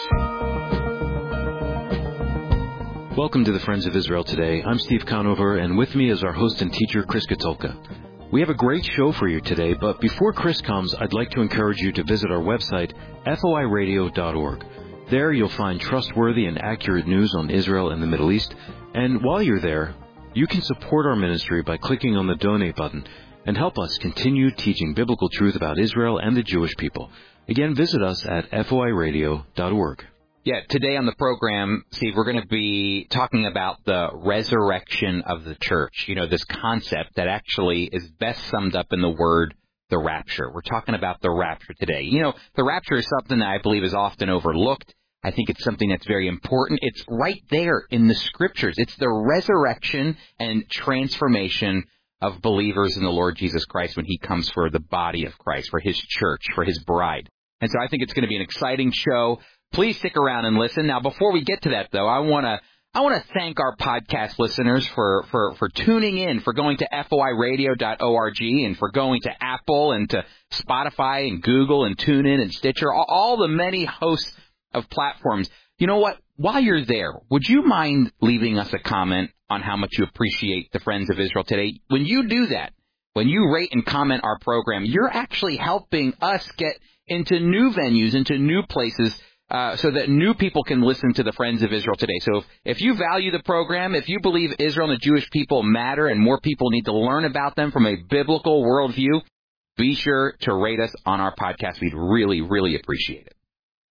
Welcome to the Friends of Israel Today. I'm Steve Conover, and with me is our host and teacher, Chris Katulka. We have a great show for you today, but before Chris comes, I'd like to encourage you to visit our website, foiradio.org. There you'll find trustworthy and accurate news on Israel and the Middle East, and while you're there, you can support our ministry by clicking on the donate button and help us continue teaching biblical truth about Israel and the Jewish people. Again, visit us at foiradio.org. Yeah, today on the program, Steve, we're going to be talking about the resurrection of the church. You know, this concept that actually is best summed up in the word, the rapture. We're talking about the rapture today. You know, the rapture is something that I believe is often overlooked. I think it's something that's very important. It's right there in the scriptures. It's the resurrection and transformation of believers in the Lord Jesus Christ when he comes for the body of Christ, for his church, for his bride. And so I think it's going to be an exciting show. Please stick around and listen. Now, before we get to that, though, I want to thank our podcast listeners for tuning in, for going to foiradio.org, and for going to Apple and to Spotify and Google and TuneIn and Stitcher, all the many hosts of platforms. You know what? While you're there, would you mind leaving us a comment on how much you appreciate the Friends of Israel Today? When you do that, when you rate and comment our program, you're actually helping us get into new venues, into new places, so that new people can listen to the Friends of Israel Today. So if you value the program, if you believe Israel and the Jewish people matter and more people need to learn about them from a biblical worldview, be sure to rate us on our podcast. We'd really, really appreciate it.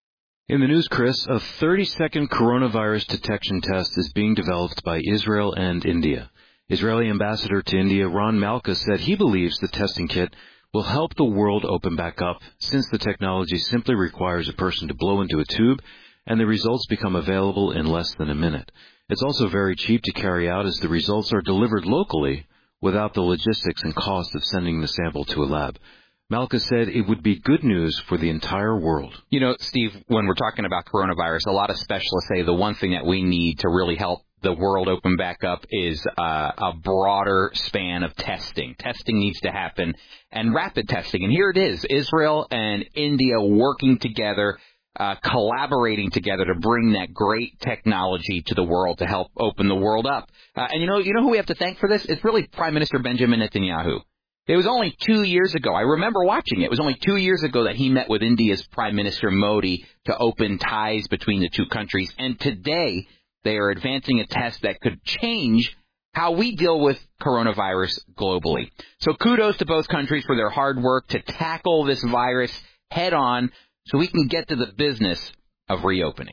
In the news, Chris, a 30-second coronavirus detection test is being developed by Israel and India. Israeli ambassador to India, Ron Malka, said he believes the testing kit will help the world open back up, since the technology simply requires a person to blow into a tube and the results become available in less than a minute. It's also very cheap to carry out, as the results are delivered locally without the logistics and cost of sending the sample to a lab. Malka said it would be good news for the entire world. You know, Steve, when we're talking about coronavirus, a lot of specialists say the one thing that we need to really help the world open back up is a broader span of testing. Testing needs to happen, and rapid testing. And here it is, Israel and India working together, collaborating together to bring that great technology to the world to help open the world up. And you know who we have to thank for this? It's really Prime Minister Benjamin Netanyahu. It was only 2 years ago. I remember watching it. It was only 2 years ago that he met with India's Prime Minister Modi to open ties between the two countries. And today, they are advancing a test that could change how we deal with coronavirus globally. So kudos to both countries for their hard work to tackle this virus head on so we can get to the business of reopening.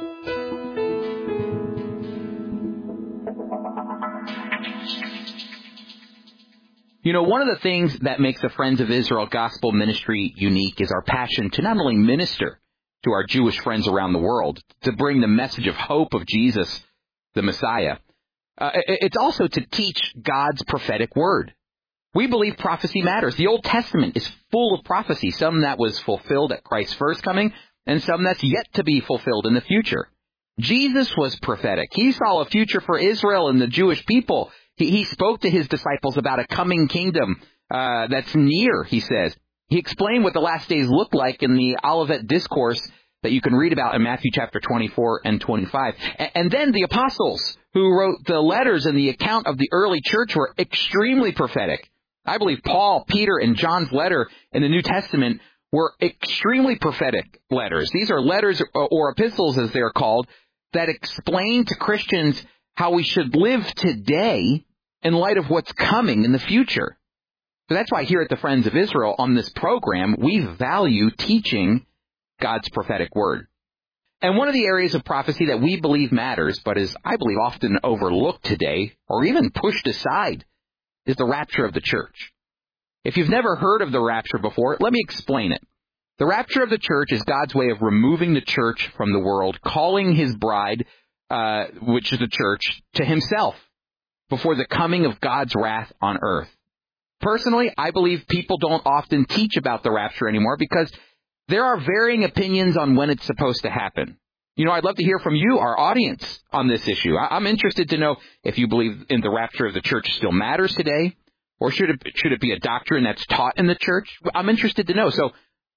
You know, one of the things that makes the Friends of Israel Gospel Ministry unique is our passion to not only minister to our Jewish friends around the world, to bring the message of hope of Jesus, the Messiah. It's also to teach God's prophetic word. We believe prophecy matters. The Old Testament is full of prophecy, some that was fulfilled at Christ's first coming, and some that's yet to be fulfilled in the future. Jesus was prophetic. He saw a future for Israel and the Jewish people. He spoke to his disciples about a coming kingdom that's near, he says. He explained what the last days look like in the Olivet Discourse that you can read about in Matthew chapter 24 and 25. And then the apostles who wrote the letters and the account of the early church were extremely prophetic. I believe Paul, Peter, and John's letter in the New Testament were extremely prophetic letters. These are letters or epistles, as they're called, that explain to Christians how we should live today in light of what's coming in the future. So that's why here at the Friends of Israel on this program, we value teaching God's prophetic word. And one of the areas of prophecy that we believe matters, but is, I believe, often overlooked today, or even pushed aside, is the rapture of the church. If you've never heard of the rapture before, let me explain it. The rapture of the church is God's way of removing the church from the world, calling his bride, which is the church, to himself before the coming of God's wrath on earth. Personally, I believe people don't often teach about the rapture anymore because there are varying opinions on when it's supposed to happen. You know, I'd love to hear from you, our audience, on this issue. I'm interested to know if you believe in the rapture of the church still matters today, or should it be a doctrine that's taught in the church? I'm interested to know. So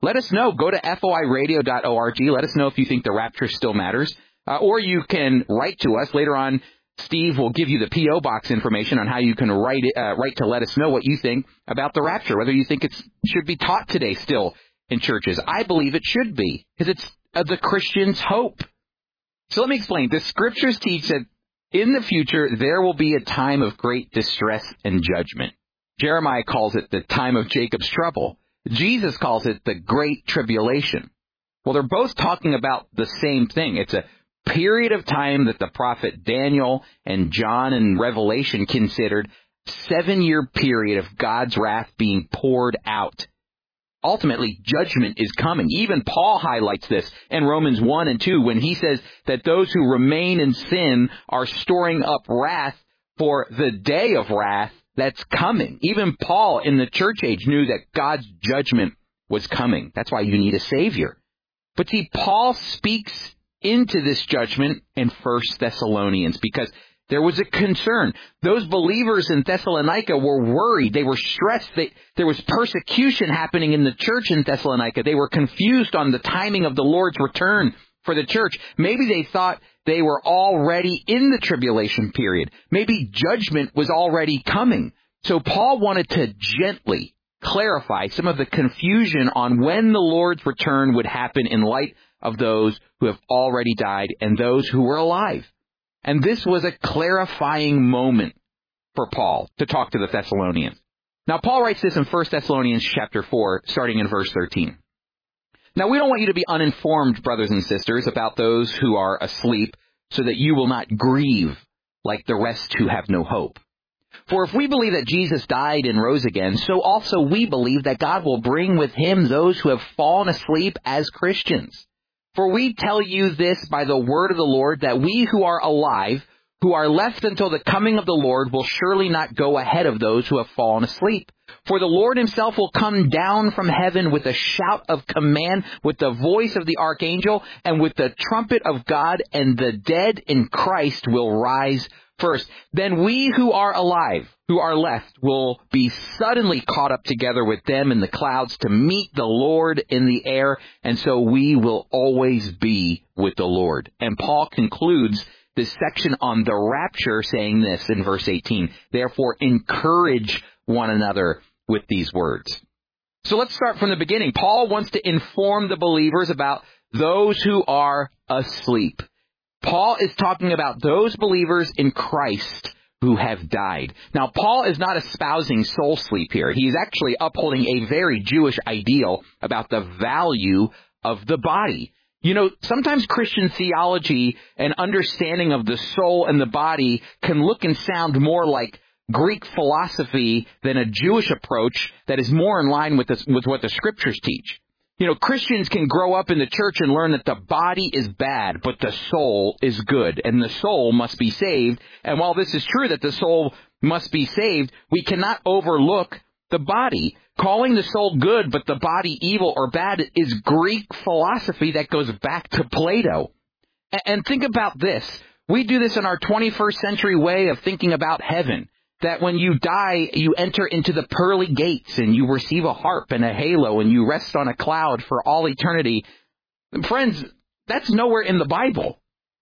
Let us know. Go to foiradio.org. Let us know if you think the rapture still matters. Or you can write to us. Later on, Steve will give you the P.O. Box information on how you can write to let us know what you think about the rapture, whether you think it should be taught today still in churches. I believe it should be, because it's the Christian's hope. So let me explain. The Scriptures teach that in the future, there will be a time of great distress and judgment. Jeremiah calls it the time of Jacob's trouble. Jesus calls it the Great Tribulation. Well, they're both talking about the same thing. It's a period of time that the prophet Daniel and John in Revelation considered 7-year period of God's wrath being poured out. Ultimately, judgment is coming. Even Paul highlights this in Romans 1 and 2 when he says that those who remain in sin are storing up wrath for the day of wrath that's coming. Even Paul in the church age knew that God's judgment was coming. That's why you need a Savior. But see, Paul speaks into this judgment in 1 Thessalonians because there was a concern. Those believers in Thessalonica were worried. They were stressed. There was persecution happening in the church in Thessalonica. They were confused on the timing of the Lord's return for the church. Maybe they thought they were already in the tribulation period. Maybe judgment was already coming. So Paul wanted to gently clarify some of the confusion on when the Lord's return would happen in light of those who have already died and those who were alive. And this was a clarifying moment for Paul to talk to the Thessalonians. Now, Paul writes this in 1 Thessalonians chapter 4, starting in verse 13. Now, we don't want you to be uninformed, brothers and sisters, about those who are asleep, so that you will not grieve like the rest who have no hope. For if we believe that Jesus died and rose again, so also we believe that God will bring with him those who have fallen asleep as Christians. For we tell you this by the word of the Lord, that we who are alive, who are left until the coming of the Lord, will surely not go ahead of those who have fallen asleep. For the Lord himself will come down from heaven with a shout of command, with the voice of the archangel, and with the trumpet of God, and the dead in Christ will rise first. Then we who are alive, who are left, will be suddenly caught up together with them in the clouds to meet the Lord in the air, and so we will always be with the Lord. And Paul concludes this section on the rapture saying this in verse 18, therefore encourage one another with these words. So let's start from the beginning. Paul wants to inform the believers about those who are asleep. Paul is talking about those believers in Christ who have died. Now, Paul is not espousing soul sleep here. He's actually upholding a very Jewish ideal about the value of the body. You know, sometimes Christian theology and understanding of the soul and the body can look and sound more like Greek philosophy than a Jewish approach that is more in line with what the Scriptures teach. You know, Christians can grow up in the church and learn that the body is bad, but the soul is good, and the soul must be saved. And while this is true that the soul must be saved, we cannot overlook the body. Calling the soul good, but the body evil or bad is Greek philosophy that goes back to Plato. And think about this. We do this in our 21st century way of thinking about heaven. That when you die, you enter into the pearly gates and you receive a harp and a halo and you rest on a cloud for all eternity. Friends, that's nowhere in the Bible.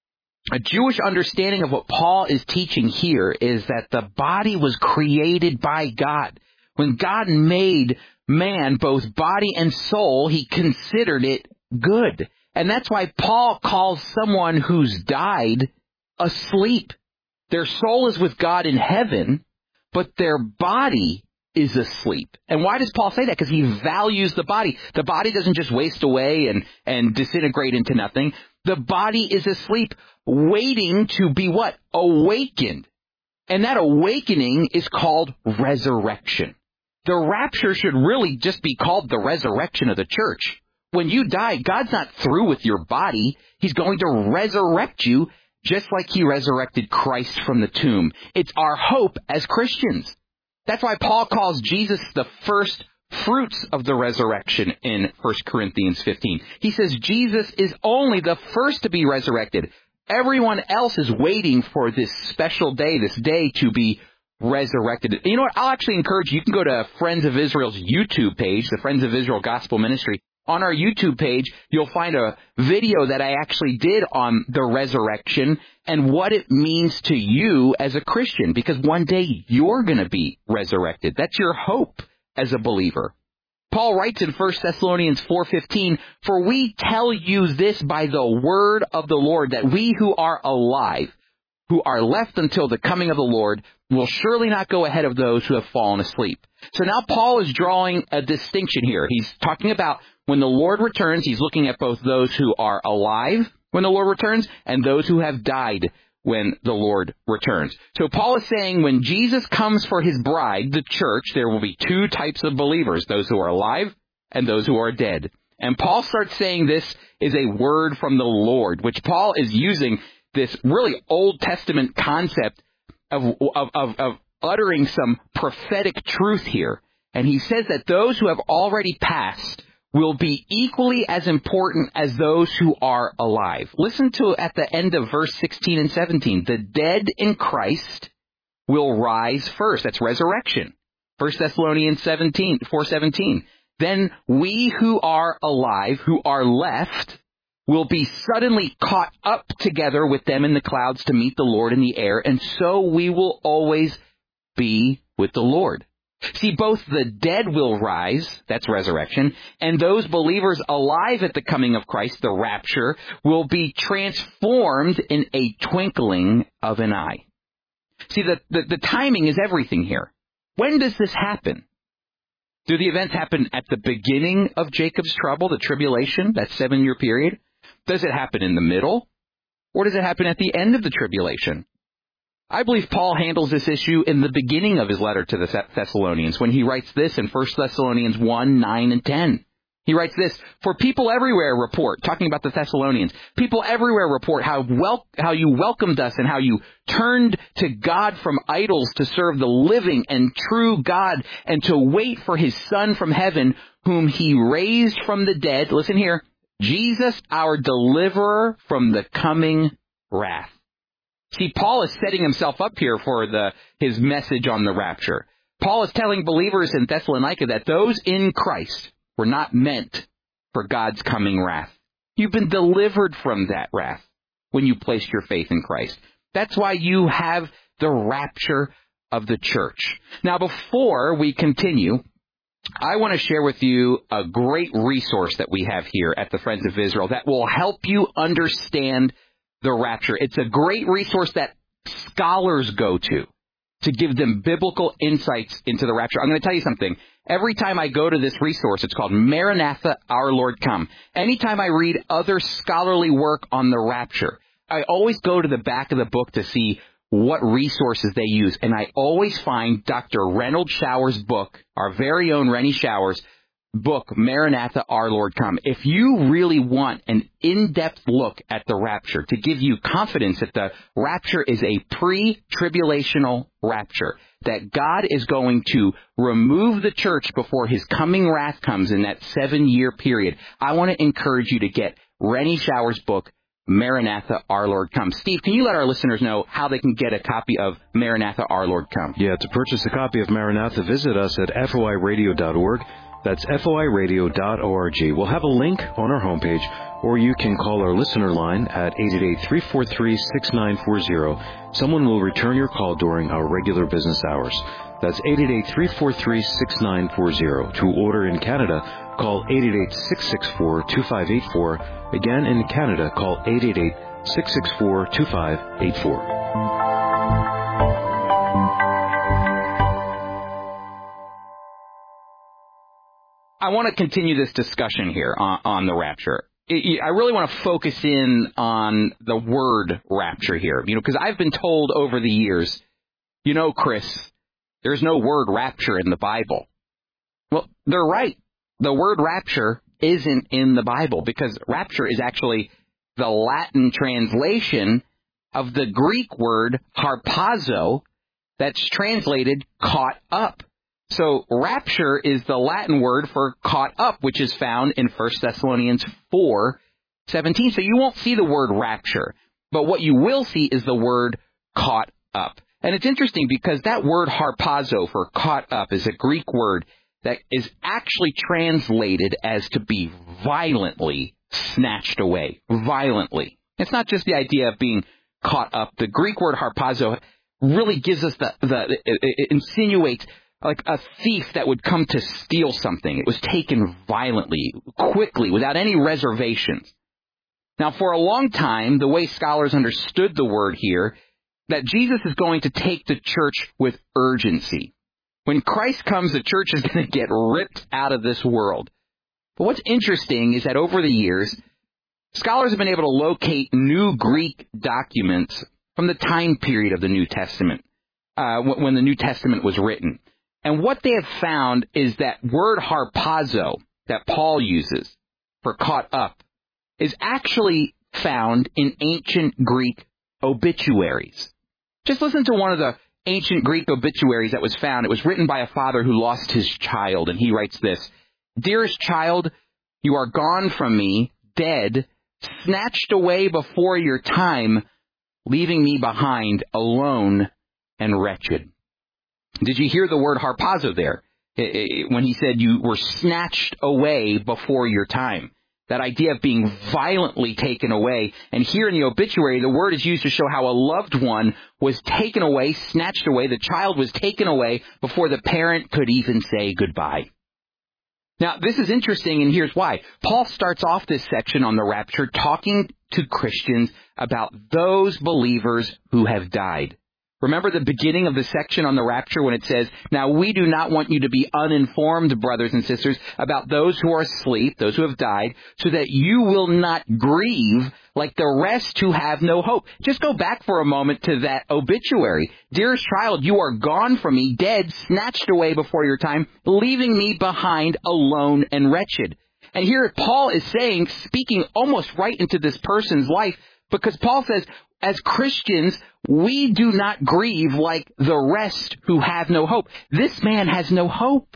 A Jewish understanding of what Paul is teaching here is that the body was created by God. When God made man, both body and soul, he considered it good. And that's why Paul calls someone who's died asleep. Their soul is with God in heaven, but their body is asleep. And why does Paul say that? Because he values the body. The body doesn't just waste away and disintegrate into nothing. The body is asleep, waiting to be what? Awakened. And that awakening is called resurrection. The rapture should really just be called the resurrection of the church. When you die, God's not through with your body. He's going to resurrect you just like he resurrected Christ from the tomb. It's our hope as Christians. That's why Paul calls Jesus the first fruits of the resurrection in 1 Corinthians 15. He says Jesus is only the first to be resurrected. Everyone else is waiting for this special day, this day to be resurrected. You know what? I'll actually encourage you. You can go to Friends of Israel's YouTube page, the Friends of Israel Gospel Ministry. On our YouTube page, you'll find a video that I actually did on the resurrection and what it means to you as a Christian, because one day you're going to be resurrected. That's your hope as a believer. Paul writes in 1 Thessalonians 4:15, "For we tell you this by the word of the Lord, that we who are alive, who are left until the coming of the Lord, will surely not go ahead of those who have fallen asleep." So now Paul is drawing a distinction here. He's talking about when the Lord returns, he's looking at both those who are alive when the Lord returns and those who have died when the Lord returns. So Paul is saying when Jesus comes for his bride, the church, there will be two types of believers, those who are alive and those who are dead. And Paul starts saying this is a word from the Lord, which Paul is using this really Old Testament concept of uttering some prophetic truth here. And he says that those who have already passed will be equally as important as those who are alive. Listen to at the end of verse 16 and 17. The dead in Christ will rise first. That's resurrection. 1 Thessalonians 4:17. Then we who are alive, who are left, will be suddenly caught up together with them in the clouds to meet the Lord in the air, and so we will always be with the Lord. See, both the dead will rise, that's resurrection, and those believers alive at the coming of Christ, the rapture, will be transformed in a twinkling of an eye. See, the timing is everything here. When does this happen? Do the events happen at the beginning of Jacob's trouble, the tribulation, that 7-year period? Does it happen in the middle? Or does it happen at the end of the tribulation? I believe Paul handles this issue in the beginning of his letter to the Thessalonians when he writes this in 1 Thessalonians 1:9 and 10. He writes this, "For people everywhere report," talking about the Thessalonians, "people everywhere report how you welcomed us and how you turned to God from idols to serve the living and true God and to wait for his Son from heaven, whom he raised from the dead," listen here, "Jesus, our deliverer from the coming wrath." See, Paul is setting himself up here for his message on the rapture. Paul is telling believers in Thessalonica that those in Christ were not meant for God's coming wrath. You've been delivered from that wrath when you placed your faith in Christ. That's why you have the rapture of the church. Now, before we continue, I want to share with you a great resource that we have here at the Friends of Israel that will help you understand the rapture. It's a great resource that scholars go to give them biblical insights into the rapture. I'm going to tell you something. Every time I go to this resource, it's called Maranatha, Our Lord Come. Anytime I read other scholarly work on the rapture, I always go to the back of the book to see what resources they use. And I always find Dr. Reynold Showers' book, our very own Rennie Showers' book, Maranatha, Our Lord Come. If you really want an in-depth look at the rapture to give you confidence that the rapture is a pre-tribulational rapture, that God is going to remove the church before his coming wrath comes in that 7-year period, I want to encourage you to get Rennie Showers' book, Maranatha, Our Lord Come. Steve, can you let our listeners know how they can get a copy of Maranatha, Our Lord Come? Yeah, to purchase a copy of Maranatha, visit us at foiradio.org. That's foiradio.org. We'll have a link on our homepage, or you can call our listener line at 888-343-6940. Someone will return your call during our regular business hours. That's 888-343-6940. To order in Canada, call 888-664-2584. Again, in Canada, call 888-664-2584. I want to continue this discussion here on the rapture. I really want to focus in on the word rapture here, because I've been told over the years, Chris, there's no word rapture in the Bible. Well, they're right. The word rapture isn't in the Bible because rapture is actually the Latin translation of the Greek word harpazo that's translated caught up. So rapture is the Latin word for caught up, which is found in 1 Thessalonians 4:17. So you won't see the word rapture, but what you will see is the word caught up. And it's interesting because that word harpazo for caught up is a Greek word that is actually translated as to be violently snatched away. Violently. It's not just the idea of being caught up. The Greek word harpazo really gives us it insinuates like a thief that would come to steal something. It was taken violently, quickly, without any reservations. Now, for a long time, the way scholars understood the word here, that Jesus is going to take the church with urgency. When Christ comes, the church is going to get ripped out of this world. But what's interesting is that over the years, scholars have been able to locate new Greek documents from the time period of the New Testament, when the New Testament was written. And what they have found is that word harpazo that Paul uses for caught up is actually found in ancient Greek obituaries. Just listen to one of the ancient Greek obituaries that was found. It was written by a father who lost his child, and he writes this: "Dearest child, you are gone from me, dead, snatched away before your time, leaving me behind alone and wretched." Did you hear the word harpazo there? When he said you were snatched away before your time. That idea of being violently taken away. And here in the obituary, the word is used to show how a loved one was taken away, snatched away. The child was taken away before the parent could even say goodbye. Now, this is interesting, and here's why. Paul starts off this section on the rapture talking to Christians about those believers who have died. Remember the beginning of the section on the rapture when it says, "Now we do not want you to be uninformed, brothers and sisters, about those who are asleep, those who have died, so that you will not grieve like the rest who have no hope." Just go back for a moment to that obituary. "Dearest child, you are gone from me, dead, snatched away before your time, leaving me behind alone and wretched." And here Paul is saying, speaking almost right into this person's life, because Paul says, as Christians, we do not grieve like the rest who have no hope. This man has no hope.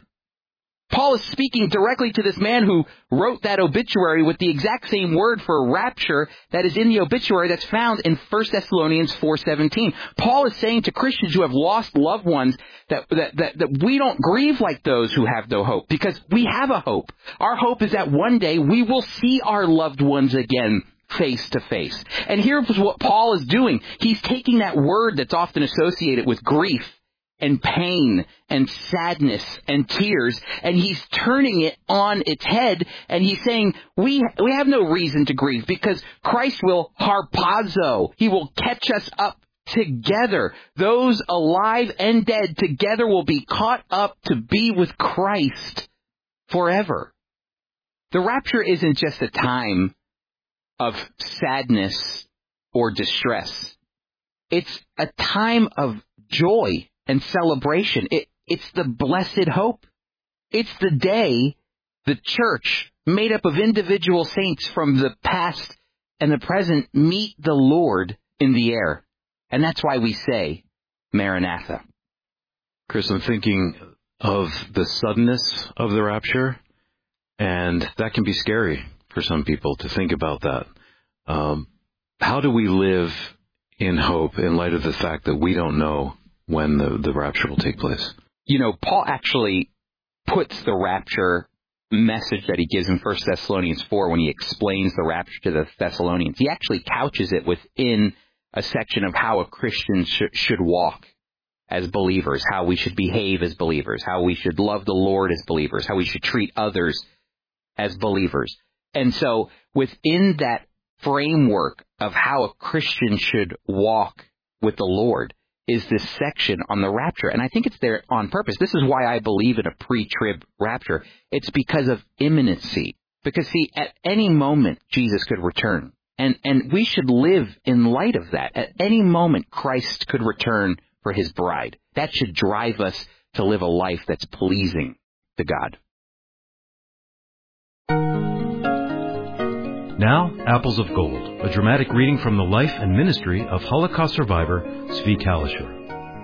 Paul is speaking directly to this man who wrote that obituary with the exact same word for rapture that is in the obituary that's found in 1 Thessalonians 4:17. Paul is saying to Christians who have lost loved ones that we don't grieve like those who have no hope, because we have a hope. Our hope is that one day we will see our loved ones again, face to face. And here's what Paul is doing. He's taking that word that's often associated with grief and pain and sadness and tears, and he's turning it on its head, and he's saying, we have no reason to grieve, because Christ will harpazo. He will catch us up together. Those alive and dead together will be caught up to be with Christ forever. The rapture isn't just a time of sadness or distress. It's a time of joy and celebration. It's the blessed hope. It's the day the church, made up of individual saints from the past and the present, meet the Lord in the air. And that's why we say, Maranatha. Chris, I'm thinking of the suddenness of the rapture, and that can be scary for some people to think about that. How do we live in hope in light of the fact that we don't know when the rapture will take place? You know, Paul actually puts the rapture message that he gives in 1 Thessalonians 4 when he explains the rapture to the Thessalonians. He actually couches it within a section of how a Christian should walk as believers, how we should behave as believers, how we should love the Lord as believers, how we should treat others as believers. And so within that framework of how a Christian should walk with the Lord is this section on the rapture. And I think it's there on purpose. This is why I believe in a pre-trib rapture. It's because of imminency. Because, see, at any moment, Jesus could return. And we should live in light of that. At any moment, Christ could return for his bride. That should drive us to live a life that's pleasing to God. Now, Apples of Gold, a dramatic reading from the life and ministry of Holocaust survivor Zvi Kalashur.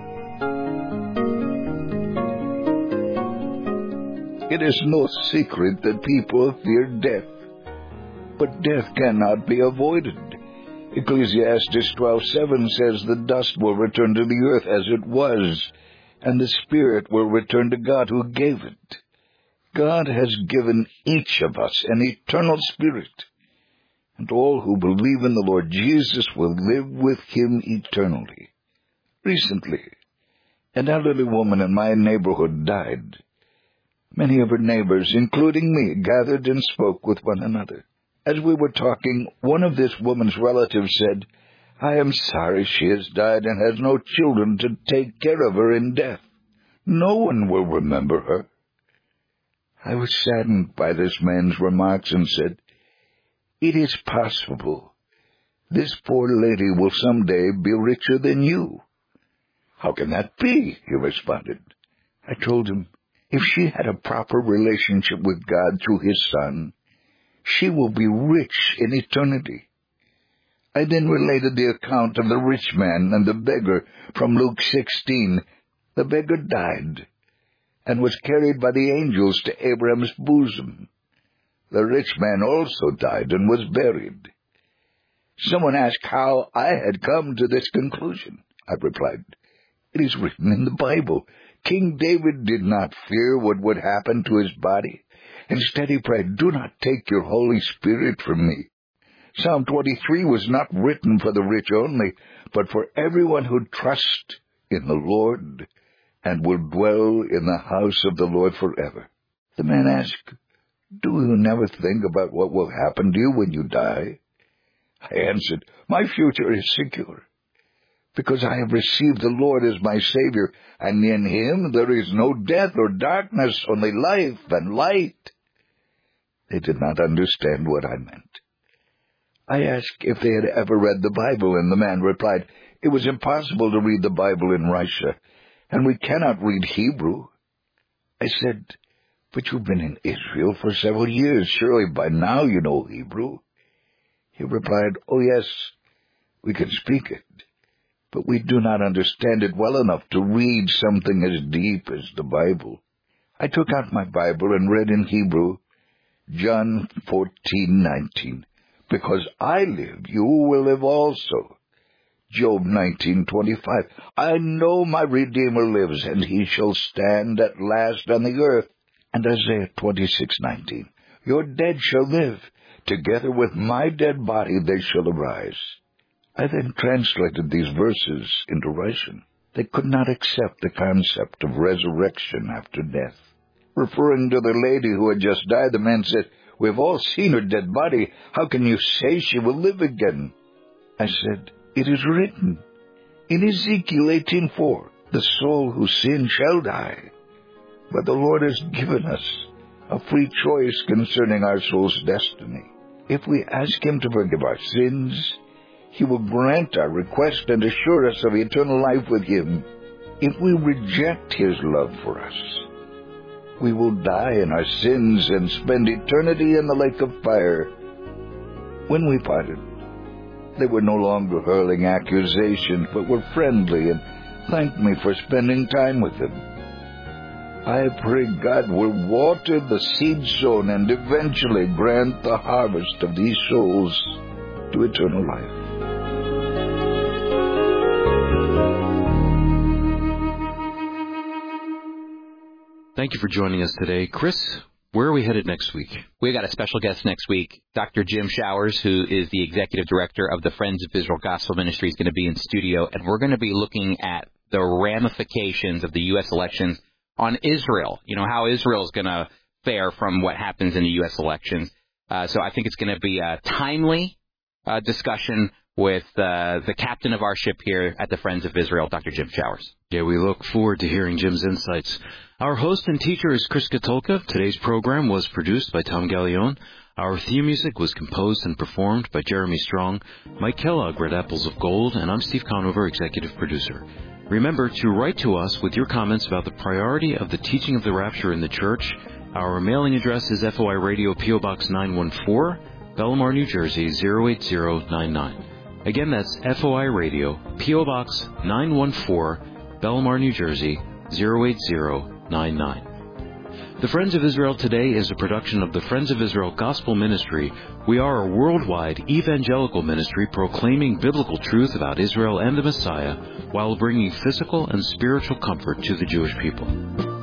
It is no secret that people fear death, but death cannot be avoided. Ecclesiastes 12:7 says the dust will return to the earth as it was, and the spirit will return to God who gave it. God has given each of us an eternal spirit, and all who believe in the Lord Jesus will live with him eternally. Recently, an elderly woman in my neighborhood died. Many of her neighbors, including me, gathered and spoke with one another. As we were talking, one of this woman's relatives said, "I am sorry she has died and has no children to take care of her in death. No one will remember her." I was saddened by this man's remarks and said, "It is possible. This poor lady will someday be richer than you." "How can that be?" he responded. I told him, if she had a proper relationship with God through his Son, she will be rich in eternity. I then related the account of the rich man and the beggar from Luke 16. The beggar died and was carried by the angels to Abraham's bosom. The rich man also died and was buried. Someone asked how I had come to this conclusion. I replied, "It is written in the Bible. King David did not fear what would happen to his body. Instead he prayed, 'Do not take your Holy Spirit from me.' Psalm 23 was not written for the rich only, but for everyone who trusts in the Lord and will dwell in the house of the Lord forever." The man asked, "Do you never think about what will happen to you when you die?" I answered, "My future is secure, because I have received the Lord as my Savior, and in him there is no death or darkness, only life and light." They did not understand what I meant. I asked if they had ever read the Bible, and the man replied, "It was impossible to read the Bible in Russia, and we cannot read Hebrew." I said, "But you've been in Israel for several years. Surely by now you know Hebrew." He replied, "Oh yes, we can speak it, but we do not understand it well enough to read something as deep as the Bible." I took out my Bible and read in Hebrew, John 14:19. "Because I live, you will live also." Job 19:25. "I know my Redeemer lives, and he shall stand at last on the earth." And Isaiah 26:19. "Your dead shall live. Together with my dead body they shall arise." I then translated these verses into Russian. They could not accept the concept of resurrection after death. Referring to the lady who had just died, the man said, "We've all seen her dead body. How can you say she will live again?" I said, "It is written in Ezekiel 18:4, the soul who sins shall die. But the Lord has given us a free choice concerning our soul's destiny. If we ask him to forgive our sins, he will grant our request and assure us of eternal life with him. If we reject his love for us, we will die in our sins and spend eternity in the lake of fire." When we parted, they were no longer hurling accusations, but were friendly and thanked me for spending time with them. I pray God will water the seed sown and eventually grant the harvest of these souls to eternal life. Thank you for joining us today. Chris, where are we headed next week? We've got a special guest next week. Dr. Jim Showers, who is the executive director of the Friends of Israel Gospel Ministry, is going to be in studio, and we're going to be looking at the ramifications of the U.S. elections on Israel. You know, how Israel is going to fare from what happens in the U.S. elections. So I think it's going to be a timely discussion with the captain of our ship here at the Friends of Israel, Dr. Jim Showers. Yeah, we look forward to hearing Jim's insights. Our host and teacher is Chris Katulka. Today's program was produced by Tom Gallione. Our theme music was composed and performed by Jeremy Strong. Mike Kellogg read Apples of Gold, and I'm Steve Conover, executive producer. Remember to write to us with your comments about the priority of the teaching of the rapture in the church. Our mailing address is FOI Radio, P.O. Box 914, Belmar, New Jersey, 08099. Again, that's FOI Radio, P.O. Box 914, Belmar, New Jersey, 08099. The Friends of Israel Today is a production of the Friends of Israel Gospel Ministry. We are a worldwide evangelical ministry proclaiming biblical truth about Israel and the Messiah while bringing physical and spiritual comfort to the Jewish people.